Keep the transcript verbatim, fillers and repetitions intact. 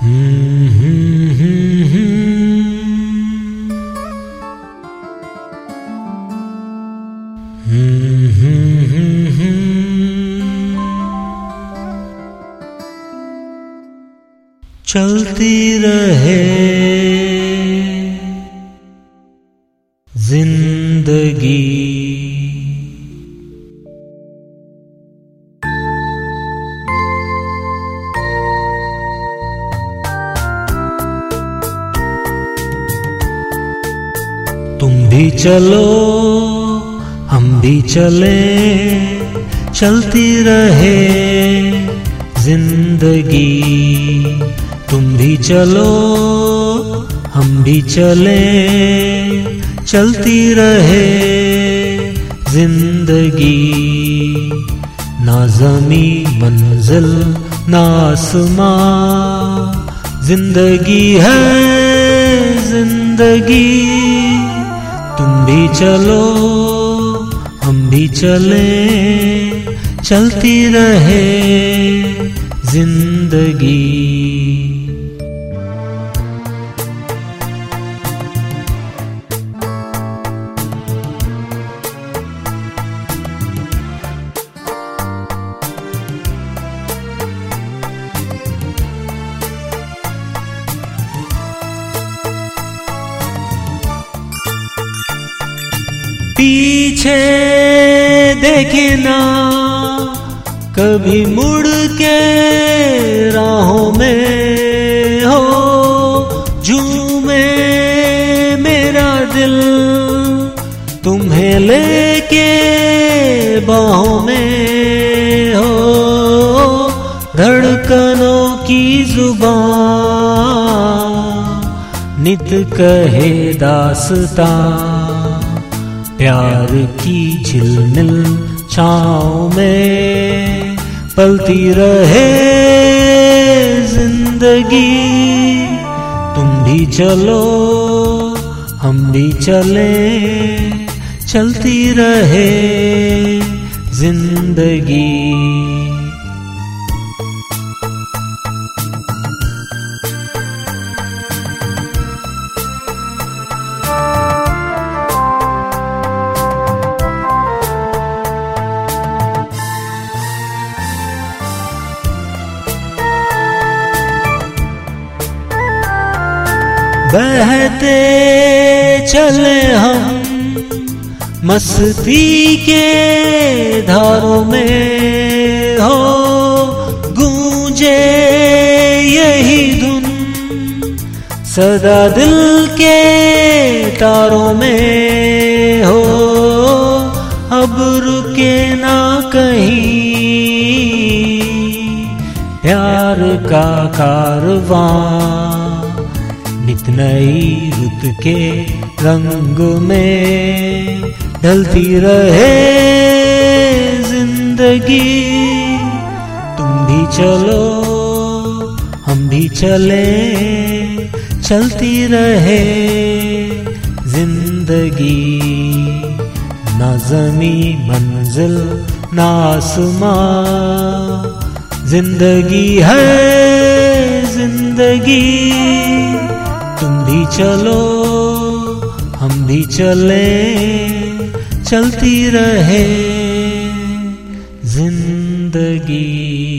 चलती रहे जिंदगी, तुम भी चलो हम भी चले, चलती रहे जिंदगी। तुम भी चलो हम भी चले, चलती रहे जिंदगी। ना ज़मी मंजिल ना आसमां, जिंदगी है जिंदगी। तुम भी चलो हम भी चले, चलती रहे जिंदगी। पीछे देखे ना कभी मुड़ के राहों में, हो झूमे मेरा दिल तुम्हें लेके बाहों में, हो धड़कनों की जुबान नित कहे दास्तां। प्यार की झिलमिल छाँव में पलती रहे जिंदगी। तुम भी चलो हम भी चले, चलती रहे जिंदगी। बहते चले हम मस्ती के धारों में, हो गूंजे यही धुन सदा दिल के तारों में, हो अब रुके ना कहीं प्यार का कारवां। नित नई रुत के रंग में ढलती रहे जिंदगी। तुम भी चलो हम भी चले, चलती रहे जिंदगी। ना ज़मी मंजिल ना आसमां, जिंदगी है जिंदगी। तुम भी चलो हम भी चले, चलती रहे जिंदगी।